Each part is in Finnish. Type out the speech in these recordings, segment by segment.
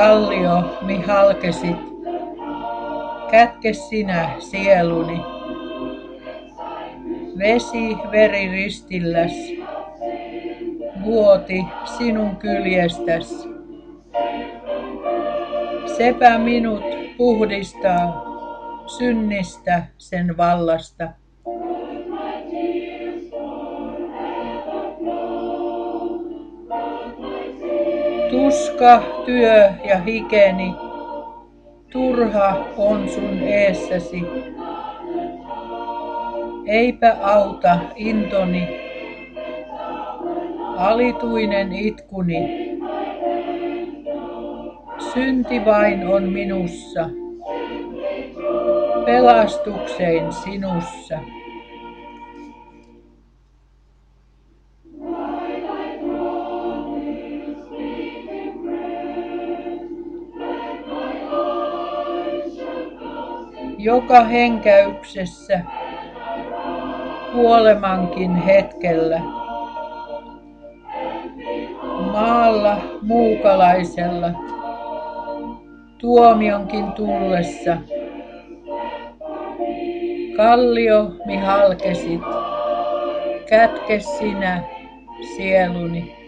kallio, mi halkesit, kätke sinä sieluni. Vesi veri ristilläs, vuoti sinun kyljestäs. Sepä minut puhdistaa synnistä sen vallasta. Tuska, työ ja hikeni, turha on sun eessäsi. Eipä auta intoni, alituinen itkuni. Synti vain on minussa, pelastuksein sinussa. Joka henkäyksessä, kuolemankin hetkellä, maalla muukalaisella, tuomionkin tullessa. Kallio, mi halkesit, kätke sinä sieluni.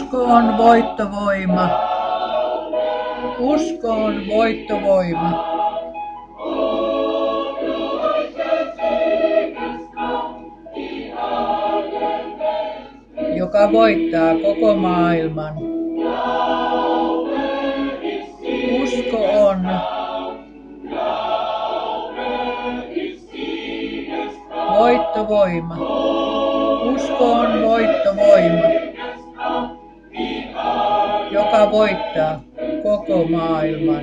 Usko on voittovoima. Usko on voittovoima. Joka voittaa koko maailman. Usko on voittovoima. Usko on voittovoima, joka voittaa koko maailman.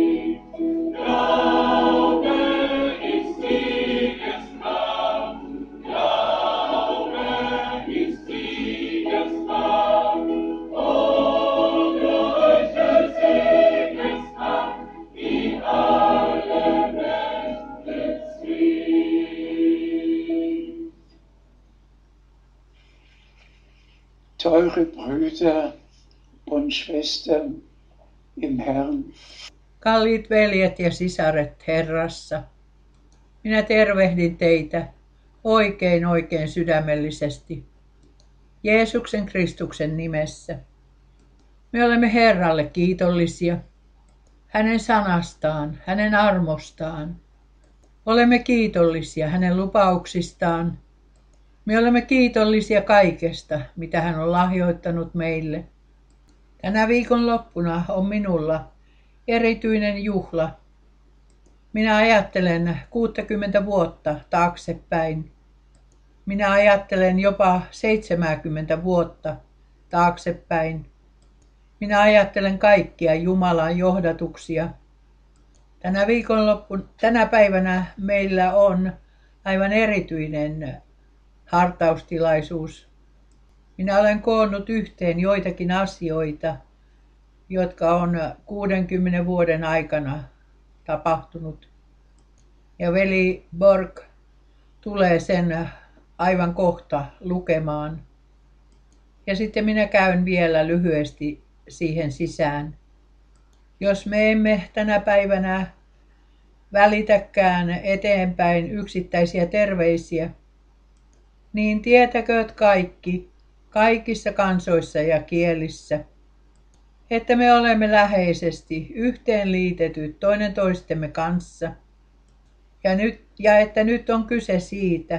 Teure Brüder und Schwestern im Herrn. Kalliit veljet ja sisaret Herrassa, minä tervehdin teitä oikein sydämellisesti Jeesuksen Kristuksen nimessä. Me olemme Herralle kiitollisia, hänen sanastaan, hänen armostaan. Olemme kiitollisia hänen lupauksistaan. Me olemme kiitollisia kaikesta, mitä hän on lahjoittanut meille. Tänä viikonloppuna on minulla erityinen juhla. Minä ajattelen 60 vuotta taaksepäin. Minä ajattelen jopa 70 vuotta taaksepäin. Minä ajattelen kaikkia Jumalan johdatuksia. Tänä päivänä meillä on aivan erityinen hartaustilaisuus. Minä olen koonnut yhteen joitakin asioita, jotka on 60 vuoden aikana tapahtunut. Ja veli Borg tulee sen aivan kohta lukemaan. Ja sitten minä käyn vielä lyhyesti siihen sisään. Jos me emme tänä päivänä välitäkään eteenpäin yksittäisiä terveisiä, niin tietäkööt kaikki, kaikissa kansoissa ja kielissä, että me olemme läheisesti yhteenliitetyt toinen toistemme kanssa, ja että nyt on kyse siitä,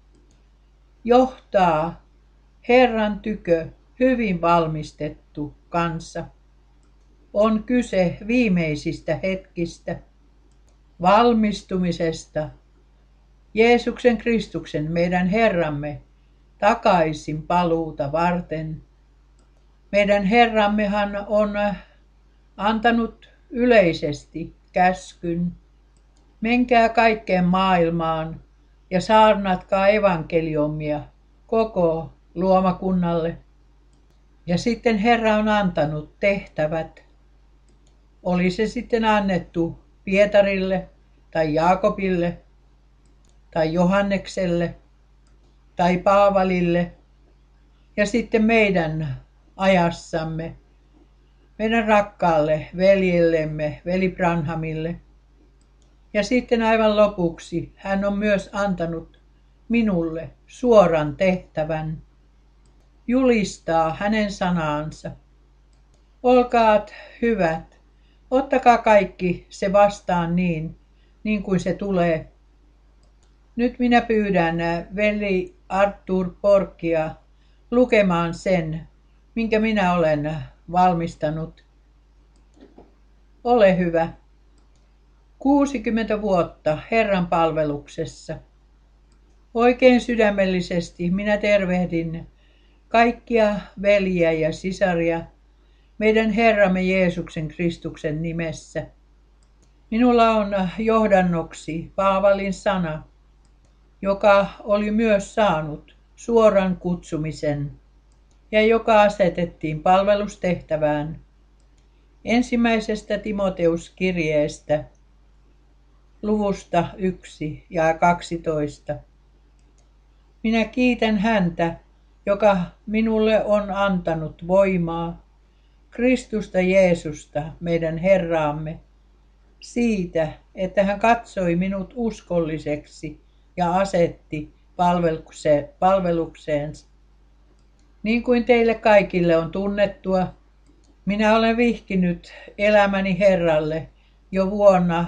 johtaa Herran tykö hyvin valmistettu kansa. On kyse viimeisistä hetkistä, valmistumisesta, Jeesuksen Kristuksen, meidän Herramme, takaisin paluuta varten. Meidän Herrammehan on antanut yleisesti käskyn. Menkää kaikkeen maailmaan ja saarnatkaa evankeliumia koko luomakunnalle. Ja sitten Herra on antanut tehtävät. Oli se sitten annettu Pietarille tai Jaakobille tai Johannekselle tai Paavalille ja sitten meidän ajassamme, meidän rakkaalle veljellemme, veli Branhamille. Ja sitten aivan lopuksi hän on myös antanut minulle suoran tehtävän julistaa hänen sanaansa. Olkaat hyvät, ottakaa kaikki se vastaan niin kuin se tulee. Nyt minä pyydän veli Arthur Borgia lukemaan sen, minkä minä olen valmistanut. Ole hyvä. 60 vuotta Herran palveluksessa. Oikein sydämellisesti minä tervehdin kaikkia veljiä ja sisaria meidän Herramme Jeesuksen Kristuksen nimessä. Minulla on johdannoksi Paavalin sana, joka oli myös saanut suoran kutsumisen ja joka asetettiin palvelustehtävään ensimmäisestä Timoteuskirjeestä luvusta 1 ja 12. Minä kiitän häntä, joka minulle on antanut voimaa, Kristusta Jeesusta, meidän Herraamme, siitä, että hän katsoi minut uskolliseksi ja asetti palvelukseen Niin kuin teille kaikille on tunnettua, minä olen vihkinyt elämäni Herralle jo vuonna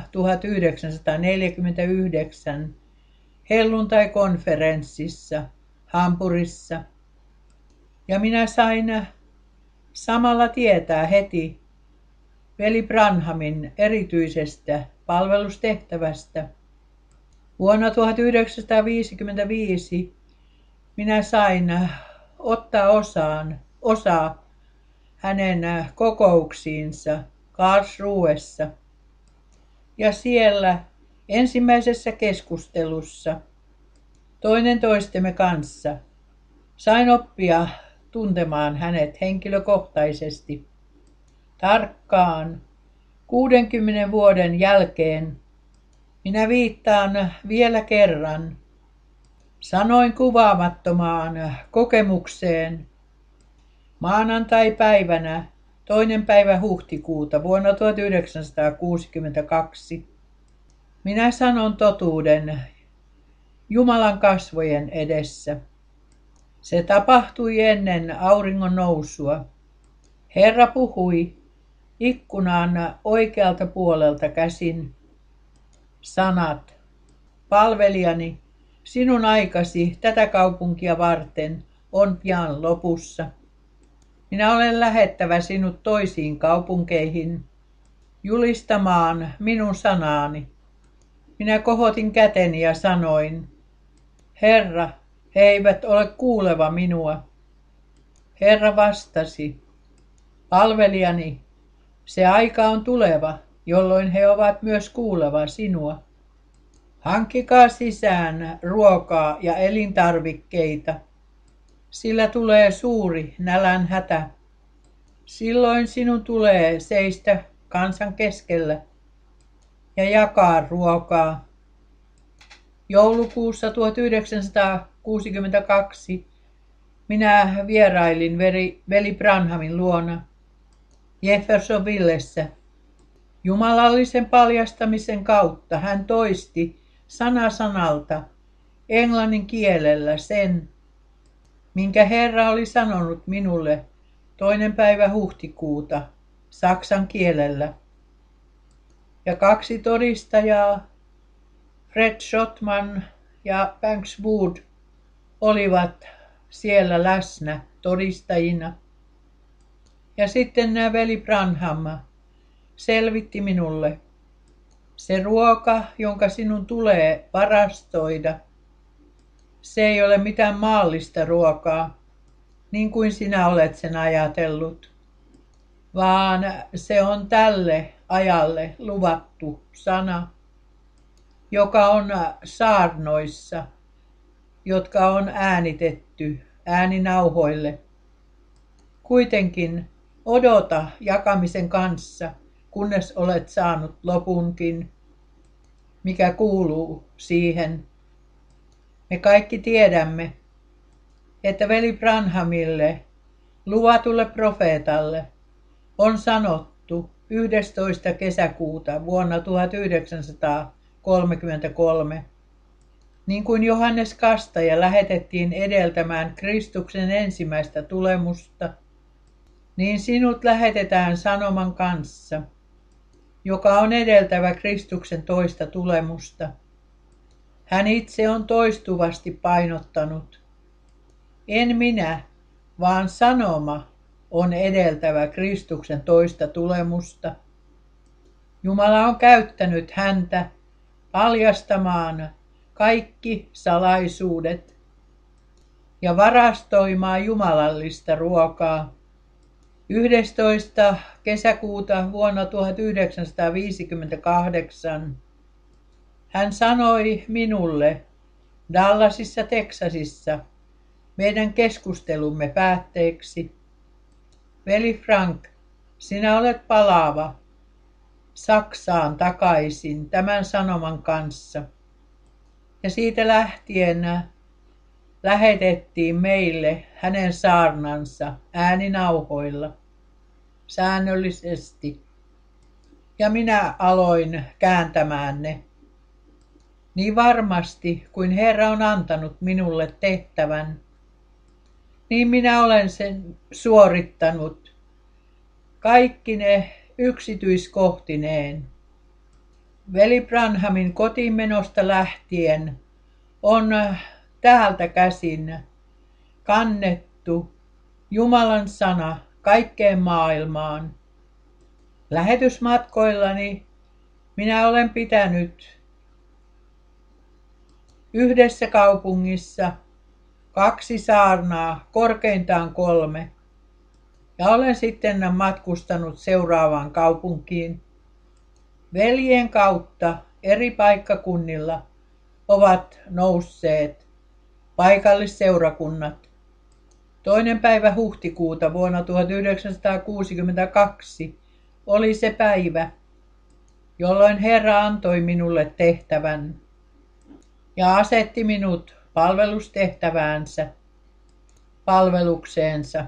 1949 helluntai-konferenssissa Hampurissa. Ja minä sain samalla tietää heti veli Branhamin erityisestä palvelustehtävästä. Vuonna 1955 minä sain ottaa osaa hänen kokouksiinsa Karlsruhessa. Ja siellä ensimmäisessä keskustelussa toinen toistemme kanssa sain oppia tuntemaan hänet henkilökohtaisesti. Tarkkaan 60 vuoden jälkeen minä viittaan vielä kerran sanoin kuvaamattomaan kokemukseen maanantai-päivänä 2. päivä huhtikuuta vuonna 1962. Minä sanon totuuden Jumalan kasvojen edessä. Se tapahtui ennen auringon nousua. Herra puhui ikkunaan oikealta puolelta käsin. Sanat, palvelijani, sinun aikasi tätä kaupunkia varten on pian lopussa. Minä olen lähettävä sinut toisiin kaupunkeihin julistamaan minun sanaani. Minä kohotin käteni ja sanoin, Herra, he eivät ole kuuleva minua. Herra vastasi, palvelijani, se aika on tuleva, jolloin he ovat myös kuuleva sinua. Hankkikaa sisään ruokaa ja elintarvikkeita, sillä tulee suuri nälänhätä. Silloin sinun tulee seistä kansan keskellä ja jakaa ruokaa. Joulukuussa 1962 minä vierailin veli Branhamin luona Jeffersonvillessä. Jumalallisen paljastamisen kautta hän toisti sana sanalta englannin kielellä sen, minkä Herra oli sanonut minulle 2. päivä huhtikuuta saksan kielellä. Ja 2 todistajaa, Fred Schottman ja Banks Wood, olivat siellä läsnä todistajina. Ja sitten veli Branham selvitti minulle, se ruoka, jonka sinun tulee varastoida, se ei ole mitään maallista ruokaa, niin kuin sinä olet sen ajatellut, vaan se on tälle ajalle luvattu sana, joka on saarnoissa, jotka on äänitetty ääninauhoille. Kuitenkin odota jakamisen kanssa, kunnes olet saanut lopunkin, mikä kuuluu siihen. Me kaikki tiedämme, että veli Branhamille, luvatulle profeetalle, on sanottu 11. kesäkuuta vuonna 1933, niin kuin Johannes Kastaja lähetettiin edeltämään Kristuksen ensimmäistä tulemusta, niin sinut lähetetään sanoman kanssa, joka on edeltävä Kristuksen toista tulemusta. Hän itse on toistuvasti painottanut. En minä, vaan sanoma on edeltävä Kristuksen toista tulemusta. Jumala on käyttänyt häntä paljastamaan kaikki salaisuudet ja varastoimaan jumalallista ruokaa. 11. kesäkuuta vuonna 1958 hän sanoi minulle Dallasissa, Teksasissa, meidän keskustelumme päätteeksi, veli Frank, sinä olet palaava Saksaan takaisin tämän sanoman kanssa. Ja siitä lähtien lähetettiin meille hänen saarnansa ääninauhoilla säännöllisesti. Ja minä aloin kääntämään ne. Niin varmasti kuin Herra on antanut minulle tehtävän. niin minä olen sen suorittanut kaikki ne yksityiskohtineen. Veli Branhamin kotiinmenosta lähtien on täältä käsin kannettu Jumalan sana kaikkeen maailmaan. Lähetysmatkoillani minä olen pitänyt yhdessä kaupungissa 2 saarnaa, korkeintaan 3. Ja olen sitten matkustanut seuraavaan kaupunkiin. Veljen kautta eri paikkakunnilla ovat nousseet paikallisseurakunnat. 2. päivä huhtikuuta vuonna 1962 oli se päivä, jolloin Herra antoi minulle tehtävän ja asetti minut palvelustehtäväänsä, palvelukseensa.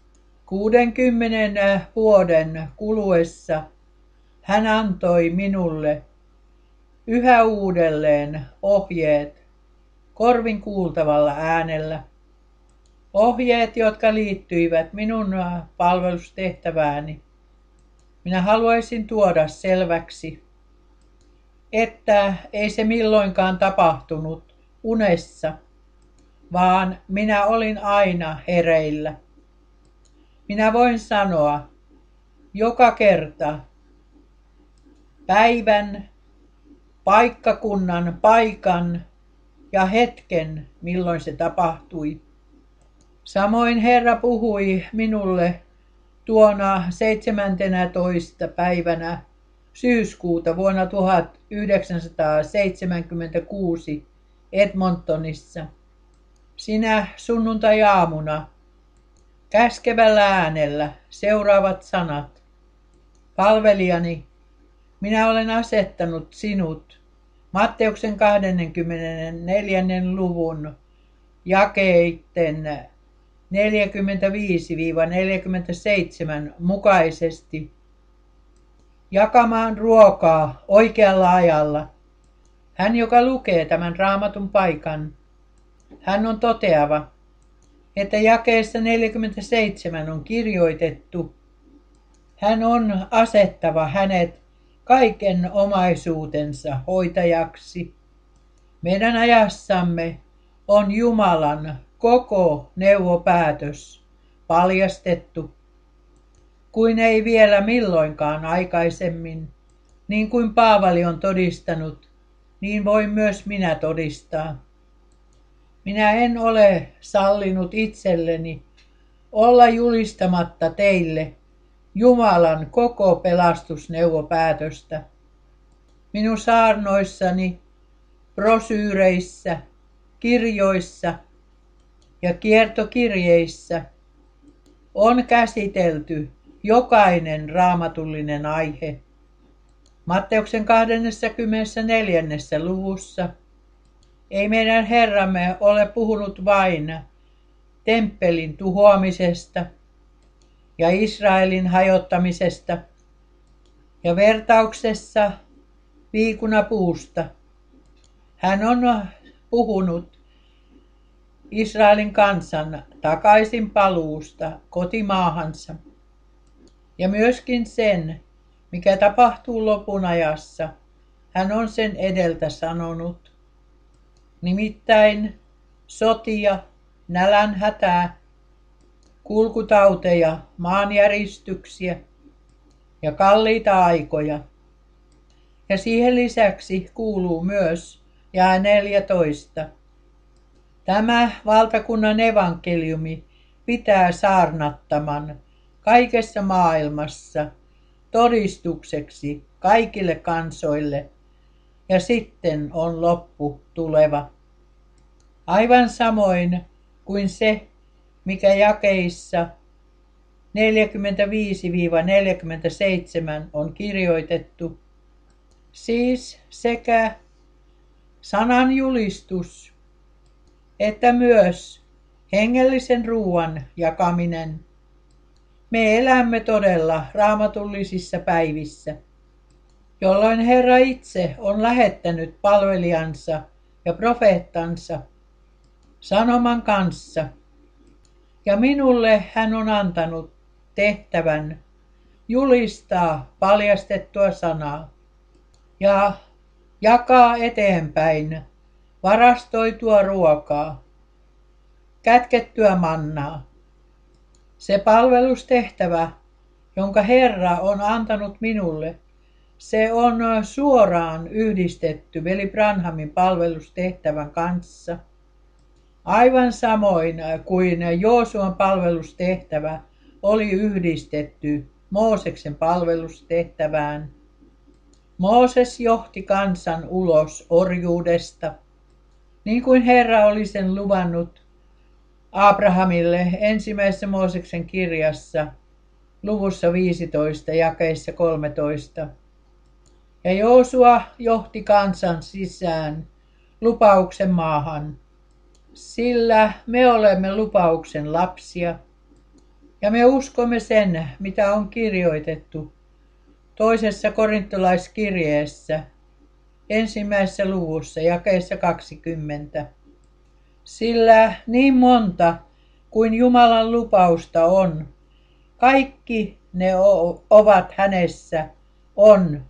60 vuoden kuluessa hän antoi minulle yhä uudelleen ohjeet korvin kuultavalla äänellä. Ohjeet, jotka liittyivät minun palvelustehtävääni. Minä haluaisin tuoda selväksi, että ei se milloinkaan tapahtunut unessa, vaan minä olin aina hereillä. Minä voin sanoa joka kerta päivän, paikkakunnan, paikan ja hetken, milloin se tapahtui. Samoin Herra puhui minulle tuona 17. päivänä syyskuuta vuonna 1976 Edmontonissa. Sinä sunnuntai-aamuna käskevällä äänellä seuraavat sanat. Palvelijani, minä olen asettanut sinut Matteuksen 24. luvun jakeitten 45-47 mukaisesti jakamaan ruokaa oikealla ajalla. Hän, joka lukee tämän raamatun paikan, hän on toteava, että jakeessa 47 on kirjoitettu, hän on asettava hänet kaiken omaisuutensa hoitajaksi. Meidän ajassamme on Jumalan koko neuvopäätös paljastettu, kuin ei vielä milloinkaan aikaisemmin. Niin kuin Paavali on todistanut, niin voin myös minä todistaa. Minä en ole sallinut itselleni olla julistamatta teille Jumalan koko pelastusneuvopäätöstä. Minun saarnoissani, brosyyreissä, kirjoissa ja kiertokirjeissä on käsitelty jokainen raamatullinen aihe. Matteuksen 24. luvussa ei meidän Herramme ole puhunut vain temppelin tuhoamisesta ja Israelin hajottamisesta ja vertauksessa viikunapuusta. Hän on puhunut Israelin kansan takaisin paluusta kotimaahansa ja myöskin sen, mikä tapahtuu lopun ajassa. Hän on sen edeltä sanonut. Nimittäin sotia, nälänhätää, kulkutauteja, maanjäristyksiä ja kalliita aikoja. Ja siihen lisäksi kuuluu myös jae 14. Tämä valtakunnan evankeliumi pitää saarnattaman kaikessa maailmassa todistukseksi kaikille kansoille, ja sitten on loppu tuleva. Aivan samoin kuin se, mikä jakeissa 45-47 on kirjoitettu, siis sekä sanan julistus että myös hengellisen ruoan jakaminen. Me elämme todella raamatullisissa päivissä, jolloin Herra itse on lähettänyt palvelijansa ja profeettansa sanoman kanssa, Ja minulle hän on antanut tehtävän julistaa paljastettua sanaa ja jakaa eteenpäin varastoitua ruokaa, kätkettyä mannaa. Se palvelustehtävä, jonka Herra on antanut minulle, se on suoraan yhdistetty veli Branhamin palvelustehtävän kanssa. Aivan samoin kuin Joosuan palvelustehtävä oli yhdistetty Mooseksen palvelustehtävään. Mooses johti kansan ulos orjuudesta, niin kuin Herra oli sen luvannut Abrahamille ensimmäisessä Mooseksen kirjassa luvussa 15 jakeissa 13. Ja Joosua johti kansan sisään lupauksen maahan, sillä me olemme lupauksen lapsia ja me uskomme sen, mitä on kirjoitettu toisessa korintolaiskirjeessä ensimmäisessä luvussa jakeessa 20. Sillä niin monta kuin Jumalan lupausta on, kaikki ne ovat hänessä on.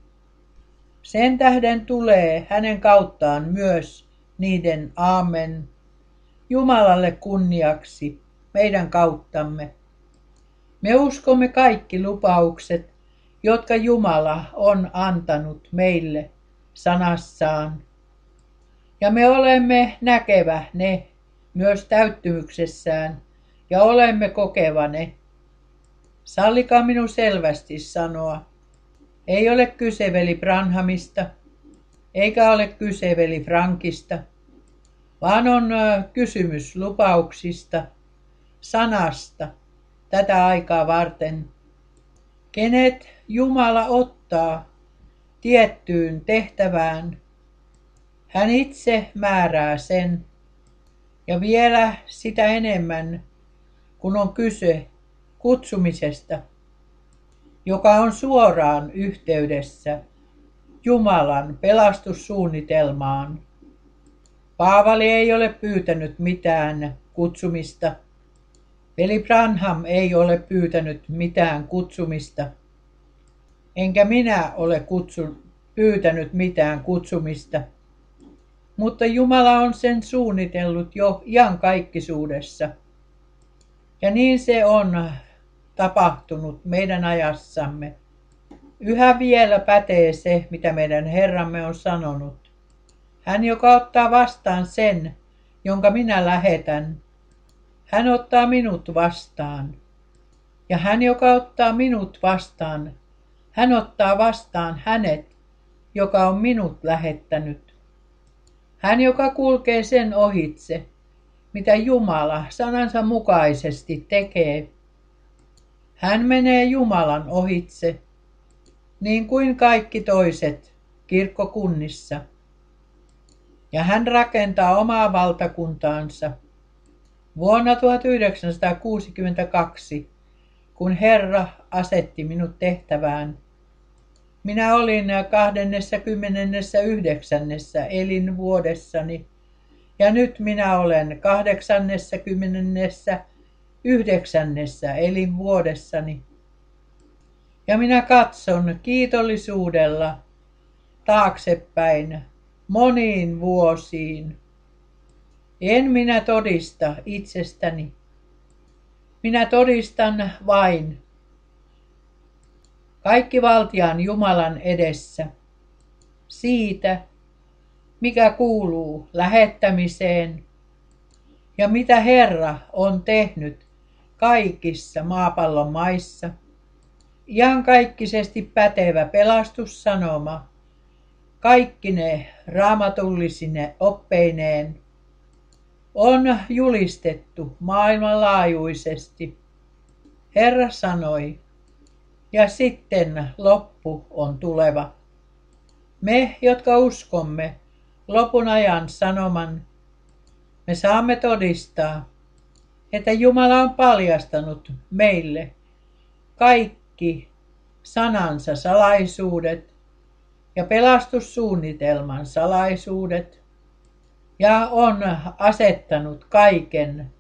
Sen tähden tulee hänen kauttaan myös niiden aamen Jumalalle kunniaksi meidän kauttamme. Me uskomme kaikki lupaukset, jotka Jumala on antanut meille sanassaan. Ja me olemme näkevä ne myös täyttymyksessään ja olemme kokeva ne. Sallikaa minun selvästi sanoa, ei ole kyse veli Branhamista, eikä ole kyse veli Frankista, vaan on kysymys lupauksista, sanasta tätä aikaa varten. Kenet Jumala ottaa tiettyyn tehtävään, hän itse määrää sen, ja vielä sitä enemmän, kun on kyse kutsumisesta, joka on suoraan yhteydessä Jumalan pelastussuunnitelmaan. Paavali ei ole pyytänyt mitään kutsumista. Veli Branham ei ole pyytänyt mitään kutsumista. Enkä minä ole pyytänyt mitään kutsumista. Mutta Jumala on sen suunnitellut jo iankaikkisuudessa. Ja niin se on tapahtunut meidän ajassamme. Yhä vielä pätee se, mitä meidän Herramme on sanonut. Hän, joka ottaa vastaan sen, jonka minä lähetän, hän ottaa minut vastaan. Ja hän, joka ottaa minut vastaan, hän ottaa vastaan hänet, joka on minut lähettänyt. Hän, joka kulkee sen ohitse, mitä Jumala sanansa mukaisesti tekee. Hän menee Jumalan ohitse, niin kuin kaikki toiset kirkkokunnissa. Ja hän rakentaa omaa valtakuntaansa. Vuonna 1962, kun Herra asetti minut tehtävään, minä olin 29. elinvuodessani ja nyt minä olen 89. elinvuodessani. Ja minä katson kiitollisuudella taaksepäin moniin vuosiin. En minä todista itsestäni. Minä todistan vain kaikkivaltiaan Jumalan edessä siitä, mikä kuuluu lähettämiseen ja mitä Herra on tehnyt kaikissa maapallon maissa. Iankaikkisesti pätevä pelastussanoma, kaikki ne raamatullisine oppeineen, on julistettu maailmanlaajuisesti. Herra sanoi, ja sitten loppu on tuleva. Me, jotka uskomme lopun ajan sanoman, me saamme todistaa, että Jumala on paljastanut meille kaikki sanansa salaisuudet ja pelastussuunnitelman salaisuudet ja on asettanut kaiken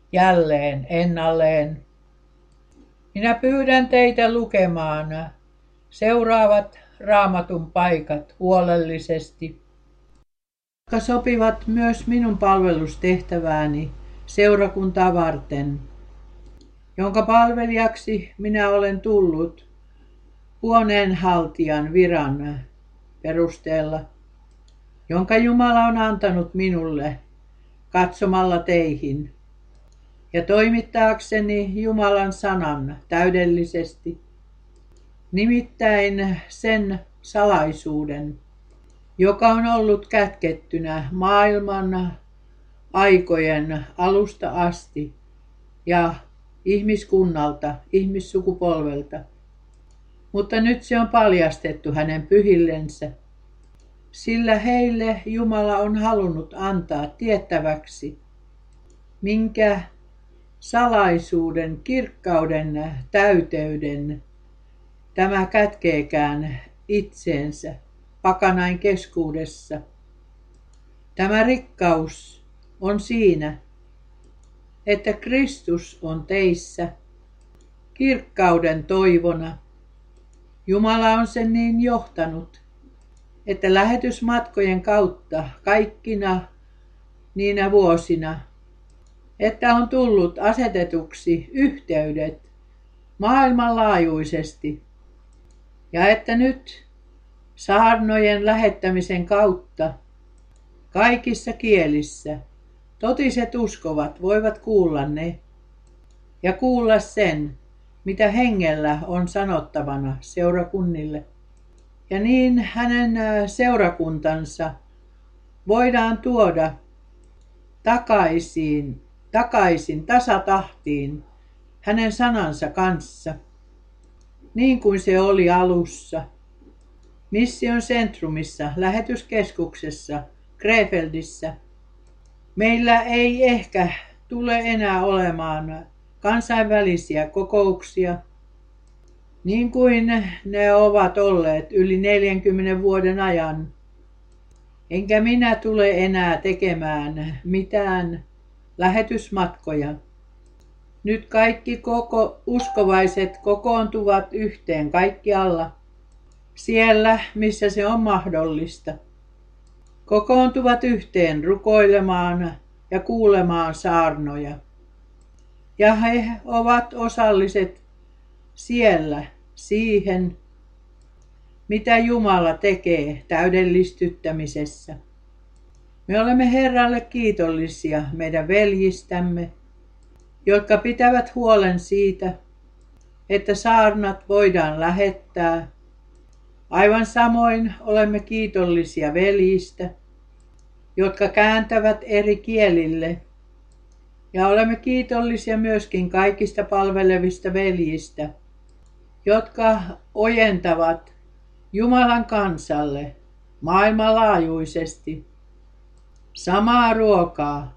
jälleen ennalleen. Minä pyydän teitä lukemaan seuraavat Raamatun paikat huolellisesti, jotka sopivat myös minun palvelustehtävääni seurakuntaa varten, jonka palvelijaksi minä olen tullut huoneenhaltijan viran perusteella, jonka Jumala on antanut minulle katsomalla teihin ja toimittaakseni Jumalan sanan täydellisesti, nimittäin sen salaisuuden, joka on ollut kätkettynä maailman aikojen alusta asti ja ihmiskunnalta, ihmissukupolvelta. Mutta nyt se on paljastettu hänen pyhillensä, sillä heille Jumala on halunnut antaa tiettäväksi, minkä salaisuuden, kirkkauden, täyteyden tämä kätkeekään itseensä pakanain keskuudessa. Tämä rikkaus on siinä, että Kristus on teissä kirkkauden toivona. Jumala on sen niin johtanut, että lähetysmatkojen kautta kaikkina niinä vuosina, että on tullut asetetuksi yhteydet maailmanlaajuisesti ja että nyt saarnojen lähettämisen kautta kaikissa kielissä totiset uskovat voivat kuulla ne ja kuulla sen, mitä hengellä on sanottavana seurakunnille. Ja niin hänen seurakuntansa voidaan tuoda takaisin tasatahtiin hänen sanansa kanssa, niin kuin se oli alussa. Mission Centrumissa, lähetyskeskuksessa, Krefeldissä. Meillä ei ehkä tule enää olemaan kansainvälisiä kokouksia, niin kuin ne ovat olleet yli 40 vuoden ajan. Enkä minä tule enää tekemään mitään lähetysmatkoja. Nyt kaikki uskovaiset kokoontuvat yhteen kaikkialla, siellä missä se on mahdollista. Kokoontuvat yhteen rukoilemaan ja kuulemaan saarnoja. Ja he ovat osalliset siellä siihen, mitä Jumala tekee täydellistyttämisessä. Me olemme Herralle kiitollisia meidän veljistämme, jotka pitävät huolen siitä, että saarnat voidaan lähettää. Aivan samoin olemme kiitollisia veljistä, jotka kääntävät eri kielille. Ja olemme kiitollisia myöskin kaikista palvelevista veljistä, jotka ojentavat Jumalan kansalle maailmanlaajuisesti samaa ruokaa,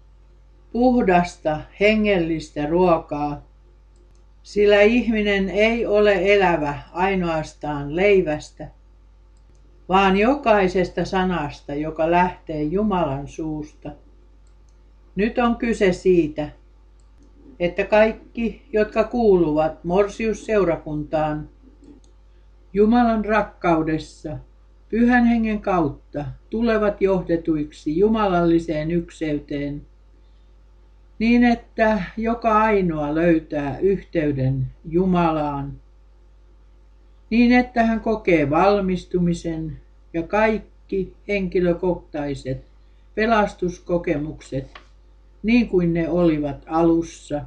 puhdasta hengellistä ruokaa, sillä ihminen ei ole elävä ainoastaan leivästä, vaan jokaisesta sanasta, joka lähtee Jumalan suusta. Nyt on kyse siitä, että kaikki, jotka kuuluvat Morsius-seurakuntaan, Jumalan rakkaudessa, Pyhän Hengen kautta, tulevat johdetuiksi jumalalliseen ykseyteen, niin että joka ainoa löytää yhteyden Jumalaan, niin että hän kokee valmistumisen ja kaikki henkilökohtaiset pelastuskokemukset, niin kuin ne olivat alussa,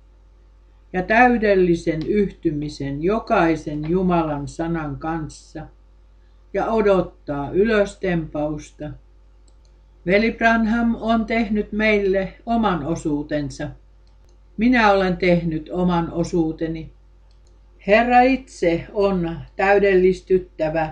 ja täydellisen yhtymisen jokaisen Jumalan sanan kanssa ja odottaa ylöstempausta. Veli Branham on tehnyt meille oman osuutensa. Minä olen tehnyt oman osuuteni. Herra itse on täydellistyttävä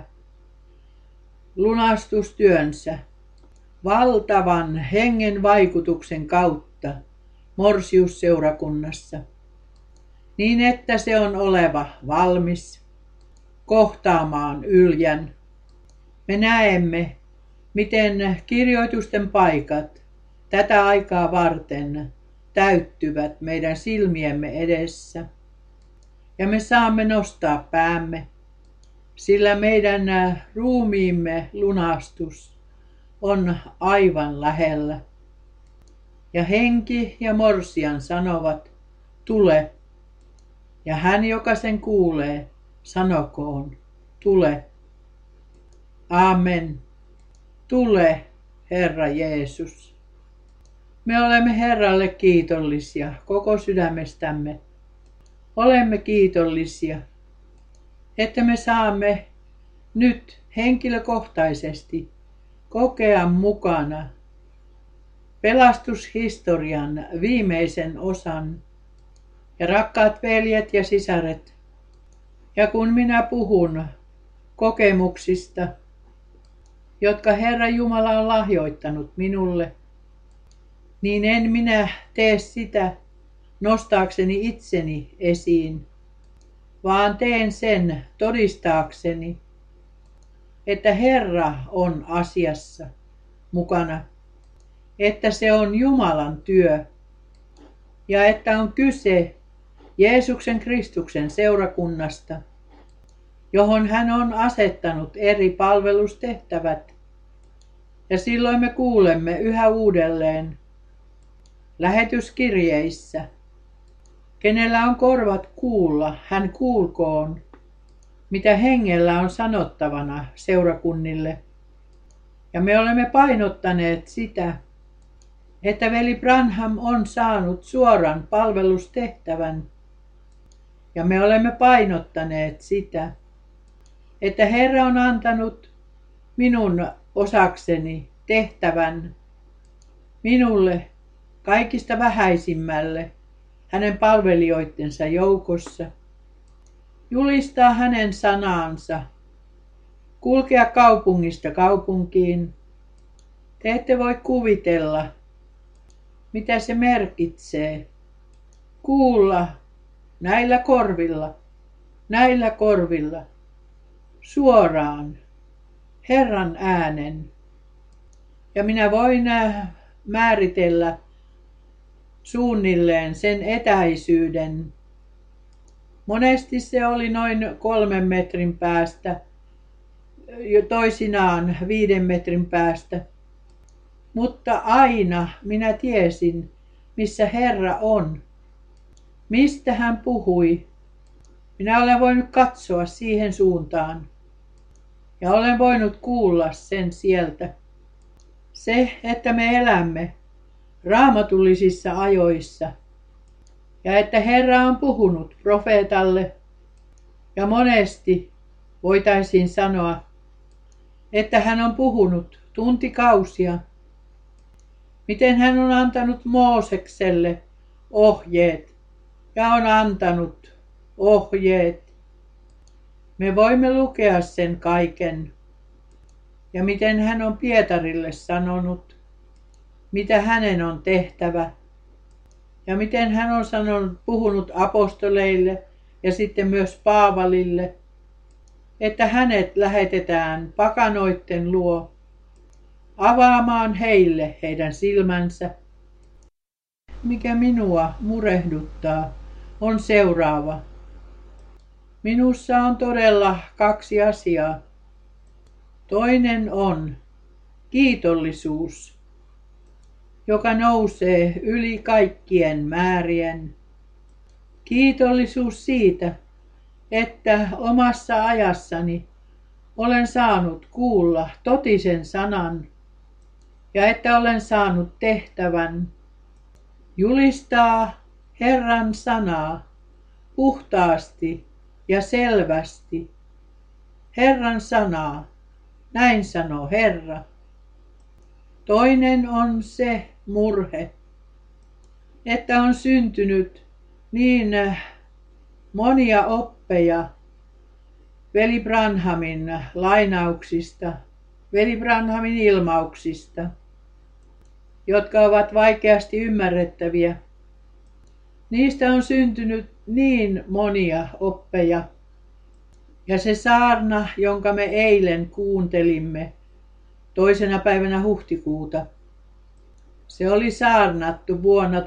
lunastustyönsä valtavan hengen vaikutuksen kautta Morsius-seurakunnassa, niin että se on oleva valmis kohtaamaan Yljän. Me näemme, miten kirjoitusten paikat tätä aikaa varten täyttyvät meidän silmiemme edessä. Ja me saamme nostaa päämme, sillä meidän ruumiimme lunastus on aivan lähellä. Ja henki ja morsian sanovat, tule. Ja hän, joka sen kuulee, sanokoon, tule. Amen. Tule, Herra Jeesus. Me olemme Herralle kiitollisia koko sydämestämme. Olemme kiitollisia, että me saamme nyt henkilökohtaisesti kokea mukana pelastushistorian viimeisen osan. Ja rakkaat veljet ja sisaret, ja kun minä puhun kokemuksista, jotka Herra Jumala on lahjoittanut minulle, niin en minä tee sitä nostaakseni itseni esiin, vaan teen sen todistaakseni, että Herra on asiassa mukana, että se on Jumalan työ ja että on kyse Jeesuksen Kristuksen seurakunnasta, johon hän on asettanut eri palvelustehtävät. Ja silloin me kuulemme yhä uudelleen lähetyskirjeissä, kenellä on korvat kuulla, hän kuulkoon, mitä hengellä on sanottavana seurakunnille. Ja me olemme painottaneet sitä, että veli Branham on saanut suoran palvelustehtävän. Ja me olemme painottaneet sitä, että Herra on antanut minun osakseni tehtävän minulle kaikista vähäisimmälle hänen palvelijoittensa joukossa, julistaa hänen sanaansa, kulkea kaupungista kaupunkiin. Te ette voi kuvitella, mitä se merkitsee, kuulla näillä korvilla, suoraan Herran äänen. Ja minä voin määritellä suunnilleen sen etäisyyden. Monesti se oli noin 3 metrin päästä, toisinaan 5 metrin päästä. Mutta aina minä tiesin, missä Herra on, mistä hän puhui. Minä olen voinut katsoa siihen suuntaan ja olen voinut kuulla sen sieltä. Se, että me elämme raamatullisissa ajoissa ja että Herra on puhunut profeetalle ja monesti voitaisiin sanoa, että hän on puhunut tuntikausia. Miten hän on antanut Moosekselle ohjeet ja on antanut ohjeet. Me voimme lukea sen kaiken. Ja miten hän on Pietarille sanonut, mitä hänen on tehtävä. Ja miten hän on puhunut apostoleille ja sitten myös Paavalille, että hänet lähetetään pakanoitten luo avaamaan heille heidän silmänsä. Mikä minua murehduttaa, on seuraava. Minussa on todella 2 asiaa. Toinen on kiitollisuus, joka nousee yli kaikkien määrien. Kiitollisuus siitä, että omassa ajassani olen saanut kuulla totisen sanan ja että olen saanut tehtävän julistaa Herran sanaa puhtaasti ja selvästi. Herran sanaa, näin sanoo Herra. Toinen on se murhe, että on syntynyt niin monia oppeja veli Branhamin lainauksista, veli Branhamin ilmauksista, jotka ovat vaikeasti ymmärrettäviä. Niistä on syntynyt niin monia oppeja. Ja se saarna, jonka me eilen kuuntelimme, 2. päivänä huhtikuuta, Se oli saarnattu vuonna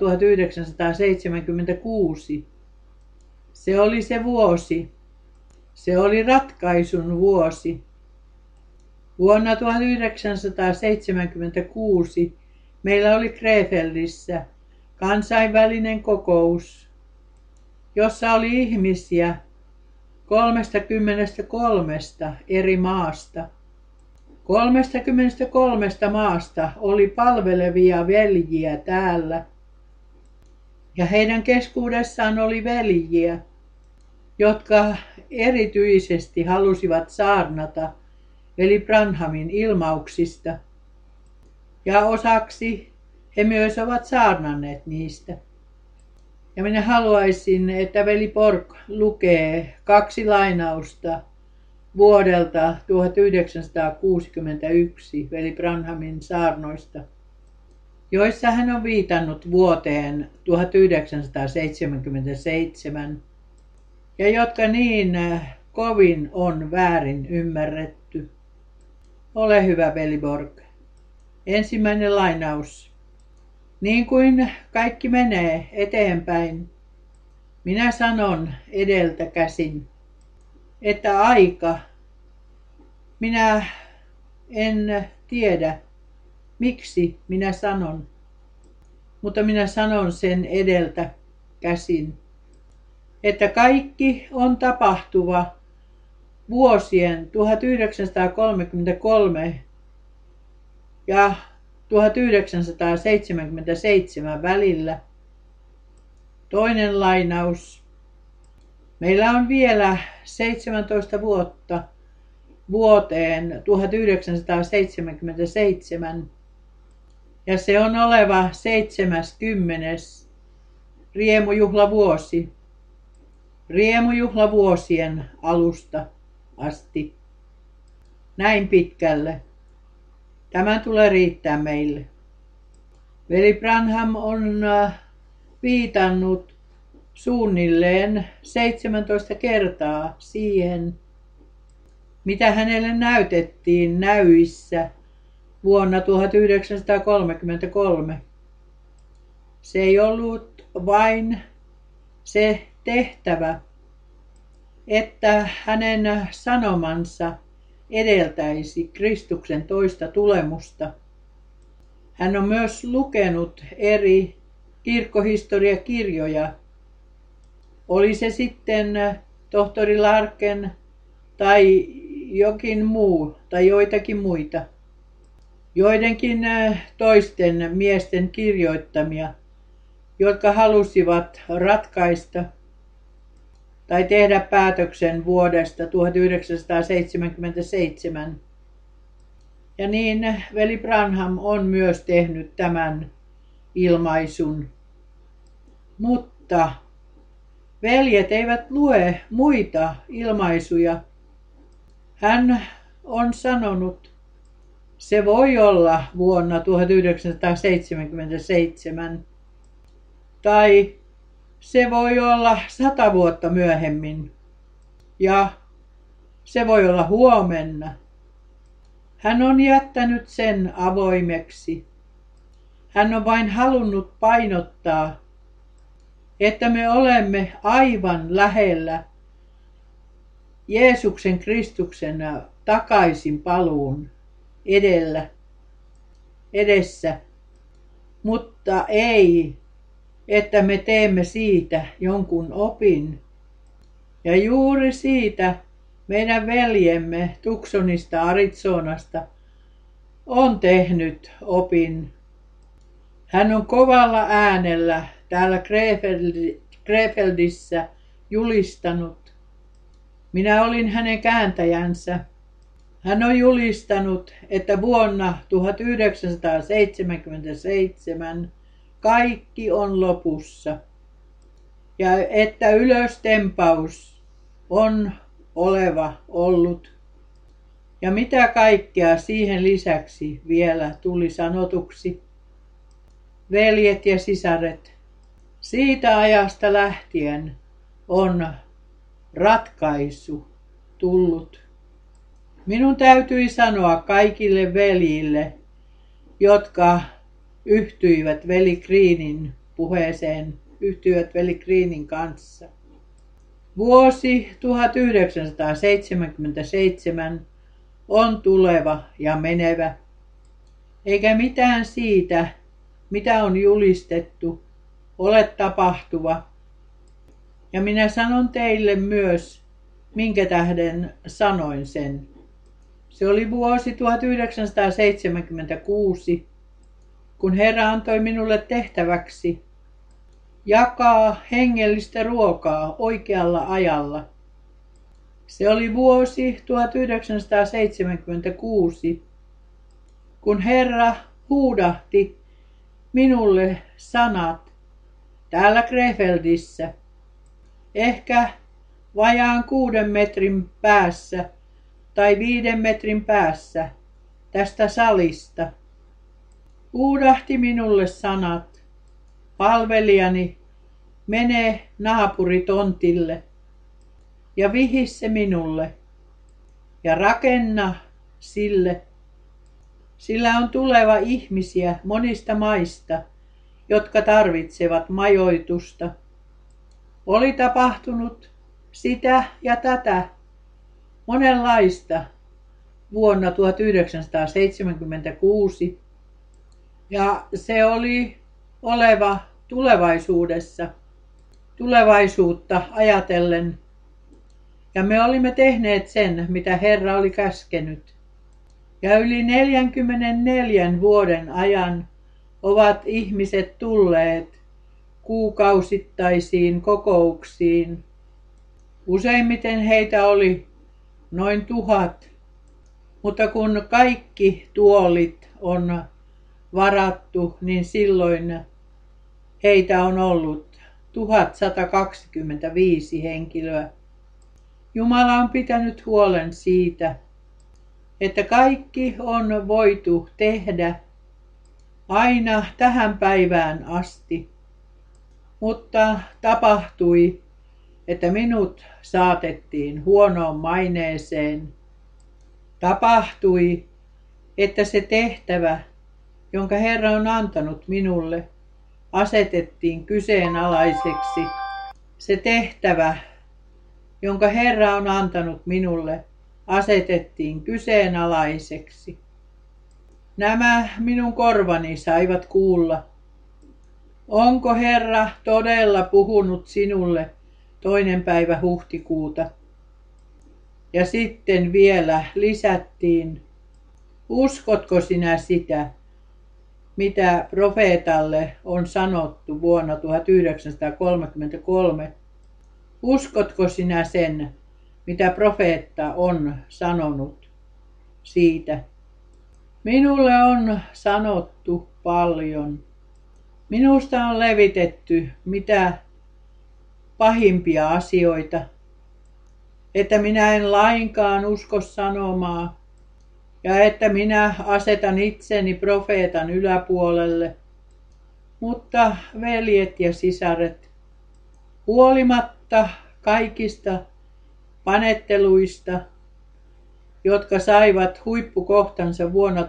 1976. Se oli se vuosi. Se oli ratkaisun vuosi. Vuonna 1976 meillä oli Krefeldissä kansainvälinen kokous, jossa oli ihmisiä 33 eri maasta. 33 maasta oli palvelevia veljiä täällä. Ja heidän keskuudessaan oli veljiä, jotka erityisesti halusivat saarnata veli Branhamin ilmauksista. Ja osaksi he myös ovat saarnanneet niistä. Ja minä haluaisin, että veli Borg lukee 2 lainausta vuodelta 1961 veli Branhamin saarnoista, joissa hän on viitannut vuoteen 1977 ja jotka niin kovin on väärin ymmärretty. Ole hyvä, veli Borg. Ensimmäinen lainaus. Niin kuin kaikki menee eteenpäin, minä sanon edeltä käsin, että aika, minä en tiedä, miksi minä sanon, mutta minä sanon sen edeltä käsin, että kaikki on tapahtuva vuosien 1933 ja 1977 välillä. Toinen lainaus. Meillä on vielä 17 vuotta vuoteen 1977 ja se on oleva 70. riemujuhlavuosi. Riemujuhlavuosien alusta asti. Näin pitkälle. Tämä tulee riittää meille. Veli Branham on viitannut suunnilleen 17 kertaa siihen, mitä hänelle näytettiin näyissä vuonna 1933. Se ei ollut vain se tehtävä, että hänen sanomansa edeltäisi Kristuksen toista tulemusta. Hän on myös lukenut eri kirkkohistoriakirjoja. Oli se sitten tohtori Larken tai jokin muu tai joitakin muita. Joidenkin toisten miesten kirjoittamia, jotka halusivat ratkaista tai tehdä päätöksen vuodesta 1977. Ja niin veli Branham on myös tehnyt tämän ilmaisun. Mutta veljet eivät lue muita ilmaisuja. Hän on sanonut, se voi olla vuonna 1977 tai se voi olla 100 vuotta myöhemmin ja se voi olla huomenna. Hän on jättänyt sen avoimeksi. Hän on vain halunnut painottaa, että me olemme aivan lähellä Jeesuksen Kristuksen takaisin paluun edessä, mutta ei, että me teemme siitä jonkun opin. Ja juuri siitä meidän veljemme Tucsonista, Arizonasta on tehnyt opin. Hän on kovalla äänellä täällä Krefeldissä julistanut. Minä olin hänen kääntäjänsä. Hän on julistanut, että vuonna 1977 kaikki on lopussa ja että ylöstempaus on ollut. Ja mitä kaikkea siihen lisäksi vielä tuli sanotuksi. Veljet ja sisaret, siitä ajasta lähtien on ratkaisu tullut. Minun täytyi sanoa kaikille veljille, jotka yhtyivät veli Greenin puheeseen, yhtyivät veli Greenin kanssa. Vuosi 1977 on tuleva ja menevä, eikä mitään siitä, mitä on julistettu, ole tapahtuva. Ja minä sanon teille myös, minkä tähden sanoin sen. Se oli vuosi 1976, kun Herra antoi minulle tehtäväksi jakaa hengellistä ruokaa oikealla ajalla. Se oli vuosi 1976, kun Herra huudahti minulle sanat täällä Krefeldissä, ehkä vajaan 6 metrin päässä tai 5 metrin päässä tästä salista. Huudahti minulle sanat, palvelijani, mene naapuritontille ja vihi se minulle ja rakenna sille. Sillä on tuleva ihmisiä monista maista, jotka tarvitsevat majoitusta. Oli tapahtunut sitä ja tätä, monenlaista vuonna 1976 ja se oli oleva tulevaisuudessa, tulevaisuutta ajatellen. Ja me olimme tehneet sen, mitä Herra oli käskenyt. Ja yli 44 vuoden ajan ovat ihmiset tulleet kuukausittaisiin kokouksiin. Useimmiten heitä oli noin 1000, mutta kun kaikki tuolit on varattu, niin silloin heitä on ollut 1125 henkilöä. Jumala on pitänyt huolen siitä, että kaikki on voitu tehdä aina tähän päivään asti, mutta tapahtui, että minut saatettiin huonoon maineeseen. Tapahtui, että se tehtävä, jonka Herra on antanut minulle, asetettiin kyseenalaiseksi. Se tehtävä, jonka Herra on antanut minulle, asetettiin kyseenalaiseksi. Nämä minun korvani saivat kuulla. Onko Herra todella puhunut sinulle 2. päivä huhtikuuta? Ja sitten vielä lisättiin, uskotko sinä sitä, mitä profeetalle on sanottu vuonna 1933? Uskotko sinä sen, mitä profeetta on sanonut siitä? Minulle on sanottu paljon. Minusta on levitetty mitä pahimpia asioita, että minä en lainkaan usko sanomaa ja että minä asetan itseni profeetan yläpuolelle. Mutta veljet ja sisaret, huolimatta kaikista panetteluista, jotka saivat huippukohtansa vuonna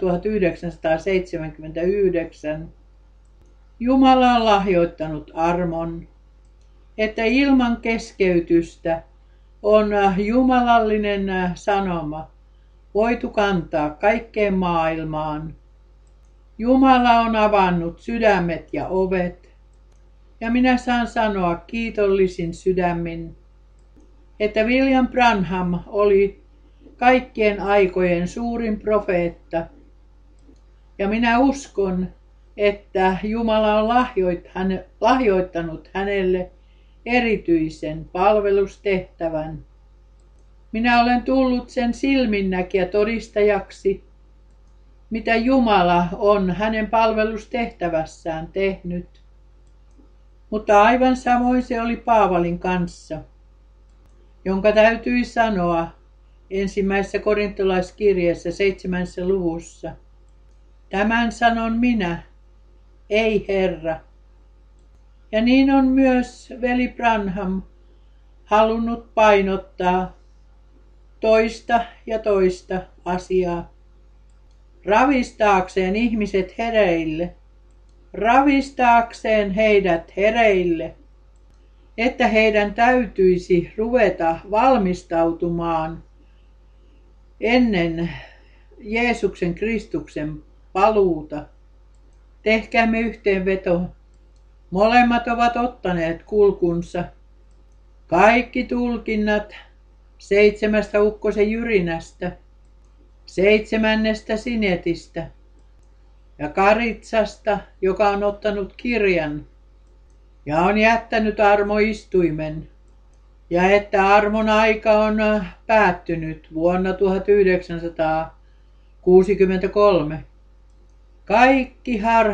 1979, Jumala on lahjoittanut armon, että ilman keskeytystä on jumalallinen sanoma voitu kantaa kaikkeen maailmaan. Jumala on avannut sydämet ja ovet, ja minä saan sanoa kiitollisin sydämin, että William Branham oli kaikkien aikojen suurin profeetta. Ja minä uskon, että Jumala on lahjoittanut hänelle erityisen palvelustehtävän. Minä olen tullut sen silminnäkijä todistajaksi, mitä Jumala on hänen palvelustehtävässään tehnyt. Mutta aivan samoin se oli Paavalin kanssa, jonka täytyi sanoa ensimmäisessä korintolaiskirjeessä 7. luvussa. Tämän sanon minä, ei Herra. Ja niin on myös veli Branham halunnut painottaa toista ja toista asiaa, ravistaakseen ihmiset hereille ravistaakseen heidät hereille, että heidän täytyisi ruveta valmistautumaan ennen Jeesuksen Kristuksen paluuta. Tehkäämme yhteenveto. Molemmat ovat ottaneet kulkunsa. Kaikki tulkinnat 7 ukkosen jyrinästä, 7 sinetistä ja Karitsasta, joka on ottanut kirjan ja on jättänyt armoistuimen, ja että armon aika on päättynyt vuonna 1963. Kaikki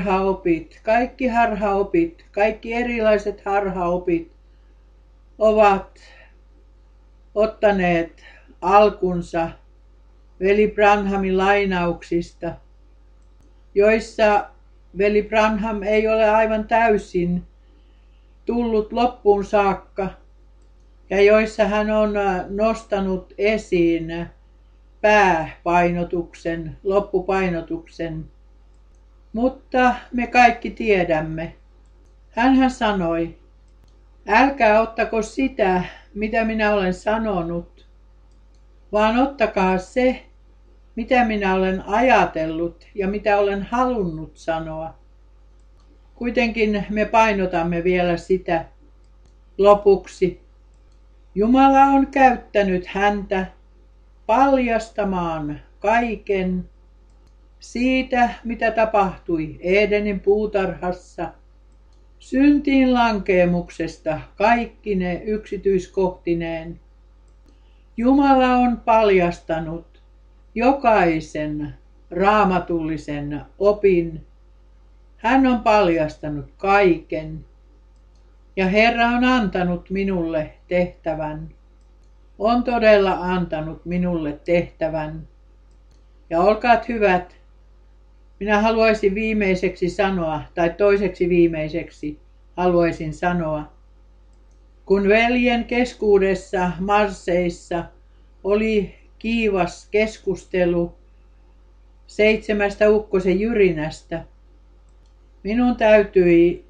harhaopit, kaikki erilaiset harhaopit ovat ottaneet alkunsa veli Branhamin lainauksista, joissa veli Branham ei ole aivan täysin tullut loppuun saakka ja joissa hän on nostanut esiin pääpainotuksen, loppupainotuksen. Mutta me kaikki tiedämme. Hänhän sanoi, älkää ottako sitä, mitä minä olen sanonut, vaan ottakaa se, mitä minä olen ajatellut ja mitä olen halunnut sanoa. Kuitenkin me painotamme vielä sitä lopuksi. Jumala on käyttänyt häntä paljastamaan kaiken siitä, mitä tapahtui Edenin puutarhassa, syntiin lankeemuksesta kaikkine yksityiskohtineen. Jumala on paljastanut jokaisen raamatullisen opin. Hän on paljastanut kaiken. Ja Herra on antanut minulle tehtävän. On todella antanut minulle tehtävän. Ja olkaat hyvät, minä haluaisin viimeiseksi sanoa, tai toiseksi viimeiseksi haluaisin sanoa, kun veljen keskuudessa Marseissa oli kiivas keskustelu 7 ukkosen jyrinästä, minun täytyi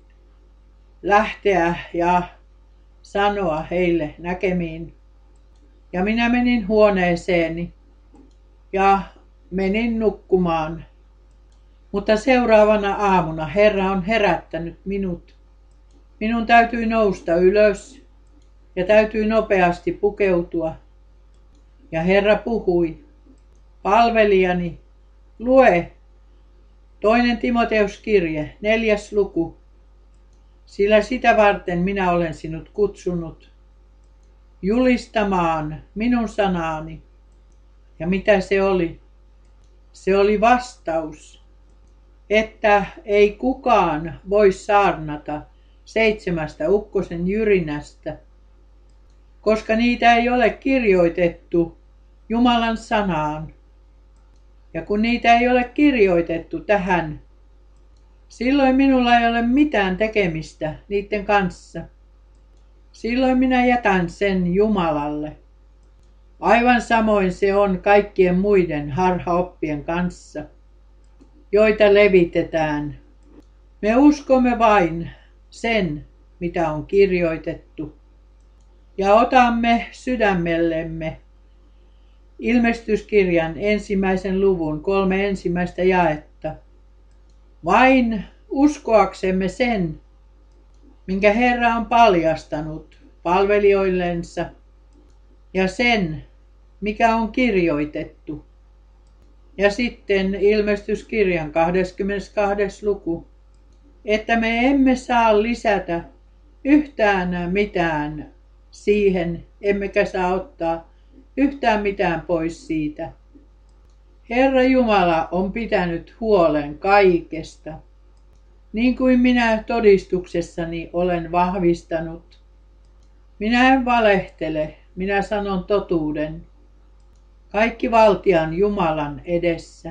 lähteä ja sanoa heille näkemiin. Ja minä menin huoneeseeni ja menin nukkumaan. Mutta seuraavana aamuna Herra on herättänyt minut. Minun täytyy nousta ylös ja täytyy nopeasti pukeutua. Ja Herra puhui, palvelijani, lue 2. Timoteuskirje, 4. luku, sillä sitä varten minä olen sinut kutsunut julistamaan minun sanaani. Ja mitä se oli? Se oli vastaus, että ei kukaan voi saarnata 7 ukkosen jyrinästä, koska niitä ei ole kirjoitettu Jumalan sanaan. Ja kun niitä ei ole kirjoitettu tähän, silloin minulla ei ole mitään tekemistä niiden kanssa. Silloin minä jätän sen Jumalalle. Aivan samoin se on kaikkien muiden harhaoppien kanssa, joita levitetään. Me uskomme vain sen, mitä on kirjoitettu, ja otamme sydämellemme Ilmestyskirjan 1. luvun 3 ensimmäistä jaetta. Vain uskoaksemme sen, minkä Herra on paljastanut palvelijoillensa, ja sen, mikä on kirjoitettu. Ja sitten Ilmestyskirjan 22. luku, että me emme saa lisätä yhtään mitään siihen, emmekä saa ottaa yhtään mitään pois siitä. Herra Jumala on pitänyt huolen kaikesta, niin kuin minä todistuksessani olen vahvistanut. Minä en valehtele, minä sanon totuuden. Kaikki valtian Jumalan edessä.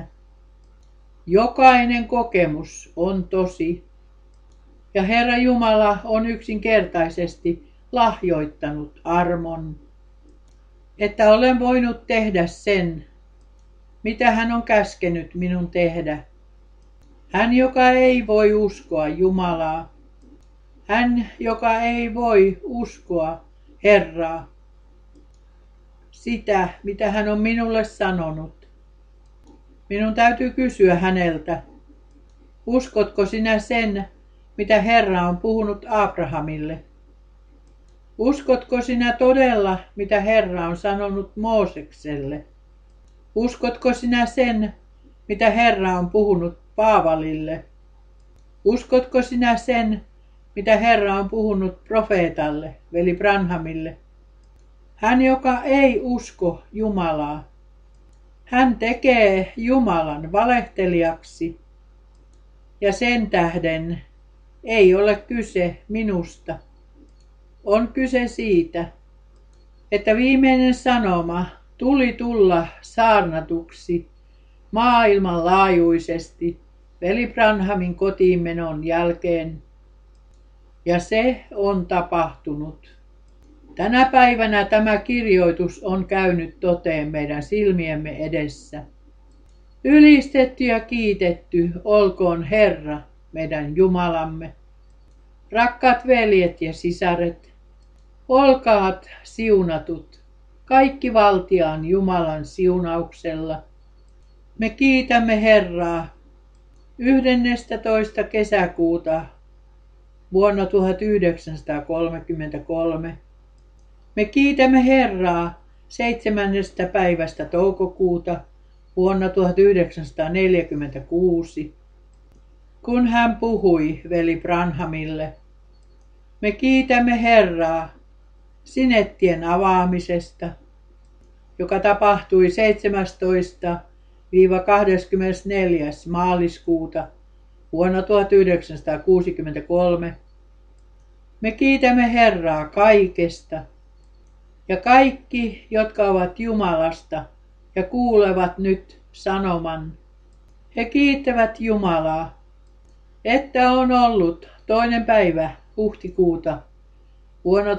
Jokainen kokemus on tosi. Ja Herra Jumala on yksinkertaisesti lahjoittanut armon, että olen voinut tehdä sen, mitä hän on käskenyt minun tehdä. Hän, joka ei voi uskoa Jumalaa. Hän, joka ei voi uskoa Herraa. Sitä, mitä hän on minulle sanonut. Minun täytyy kysyä häneltä, uskotko sinä sen, mitä Herra on puhunut Abrahamille? Uskotko sinä todella, mitä Herra on sanonut Moosekselle? Uskotko sinä sen, mitä Herra on puhunut Paavalille? Uskotko sinä sen, mitä Herra on puhunut profeetalle, veli Branhamille? Hän, joka ei usko Jumalaa, hän tekee Jumalan valehtelijaksi, ja sen tähden ei ole kyse minusta. On kyse siitä, että viimeinen sanoma tuli tulla saarnatuksi maailmanlaajuisesti veli Branhamin kotiinmenon jälkeen, ja se on tapahtunut. Tänä päivänä tämä kirjoitus on käynyt toteen meidän silmiemme edessä. Ylistetty ja kiitetty olkoon Herra, meidän Jumalamme. Rakkaat veljet ja sisaret, olkaat siunatut kaikki valtiaan Jumalan siunauksella. Me kiitämme Herraa 11. kesäkuuta vuonna 1933. Me kiitämme Herraa 7. päivästä toukokuuta vuonna 1946, kun hän puhui veli Branhamille. Me kiitämme Herraa sinettien avaamisesta, joka tapahtui 17-24. maaliskuuta vuonna 1963. Me kiitämme Herraa kaikesta, ja kaikki, jotka ovat Jumalasta ja kuulevat nyt sanoman, he kiittävät Jumalaa, että on ollut 2. päivä huhtikuuta vuonna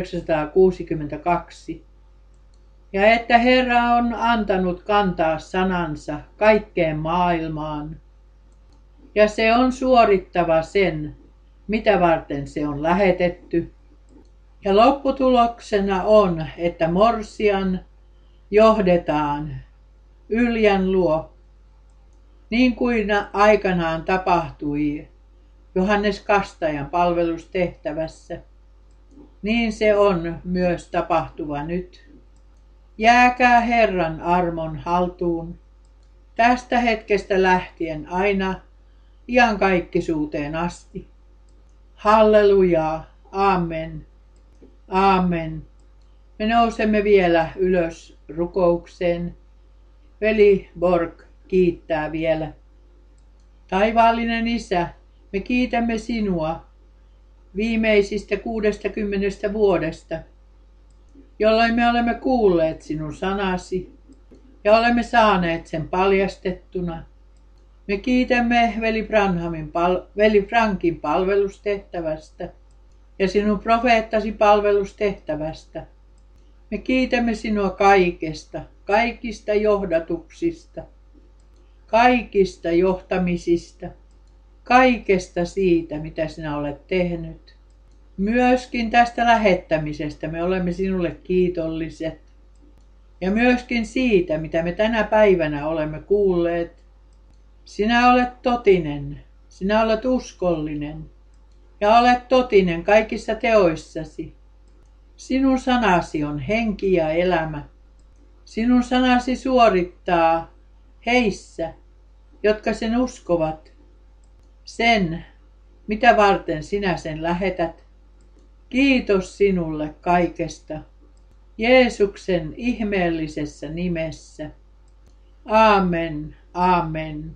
1962, ja että Herra on antanut kantaa sanansa kaikkeen maailmaan, ja se on suorittava sen, mitä varten se on lähetetty. Ja lopputuloksena on, että morsian johdetaan Yljän luo, niin kuin aikanaan tapahtui Johannes Kastajan palvelustehtävässä. Niin se on myös tapahtuva nyt. Jääkää Herran armon haltuun tästä hetkestä lähtien aina iankaikkisuuteen asti. Hallelujaa, amen, amen. Me nousemme vielä ylös rukoukseen. Veli Borg kiittää vielä. Taivaallinen Isä, me kiitämme sinua viimeisistä 60 vuodesta, jolloin me olemme kuulleet sinun sanasi ja olemme saaneet sen paljastettuna. Me kiitämme veli Frankin palvelustehtävästä ja sinun profeettasi palvelustehtävästä. Me kiitämme sinua kaikista johdatuksista, kaikista johtamisista, kaikesta siitä, mitä sinä olet tehnyt. Myöskin tästä lähettämisestä me olemme sinulle kiitolliset. Ja myöskin siitä, mitä me tänä päivänä olemme kuulleet. Sinä olet totinen, sinä olet uskollinen ja olet totinen kaikissa teoissasi. Sinun sanasi on henki ja elämä. Sinun sanasi suorittaa heissä, jotka sen uskovat, sen, mitä varten sinä sen lähetät. Kiitos sinulle kaikesta. Jeesuksen ihmeellisessä nimessä. Aamen, aamen.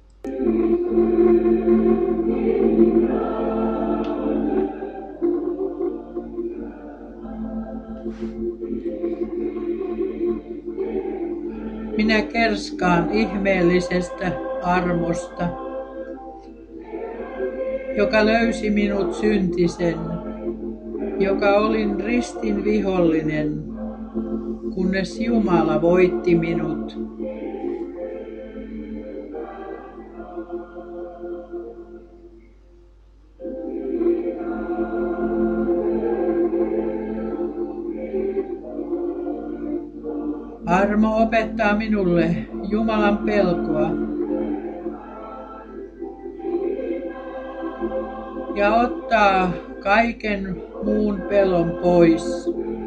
Minä kerskaan ihmeellisestä armosta, joka löysi minut syntisen, joka olin ristin vihollinen, kunnes Jumala voitti minut. Armo opettaa minulle Jumalan pelkoa ja ottaa kaiken muun pelon pois.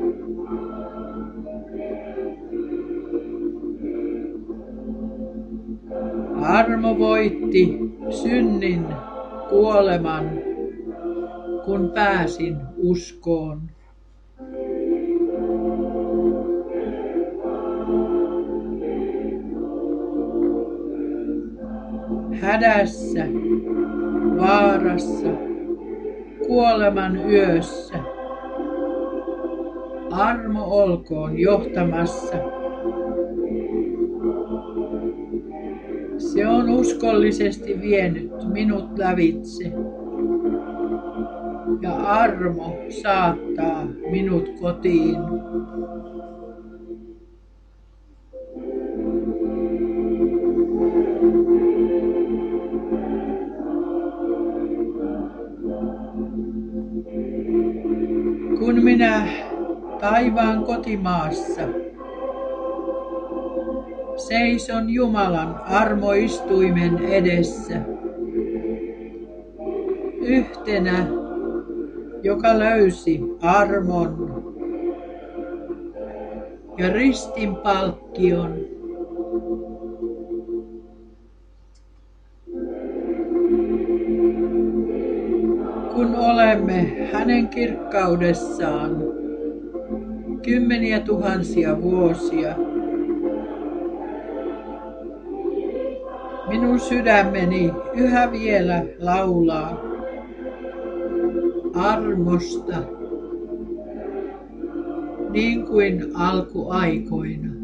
Armo voitti synnin, kuoleman, kun pääsin uskoon. Hädässä, vaarassa, kuoleman yössä. Armo olkoon johtamassa. Se on uskollisesti vienyt minut lävitse. Ja armo saattaa minut kotiin. Kun minä taivaan kotimaassa seison Jumalan armoistuimen edessä, yhtenä, joka löysi armon ja ristin palkkion. Kun olemme hänen kirkkaudessaan kymmeniä tuhansia vuosia, minun sydämeni yhä vielä laulaa armosta, niin kuin alkuaikoina.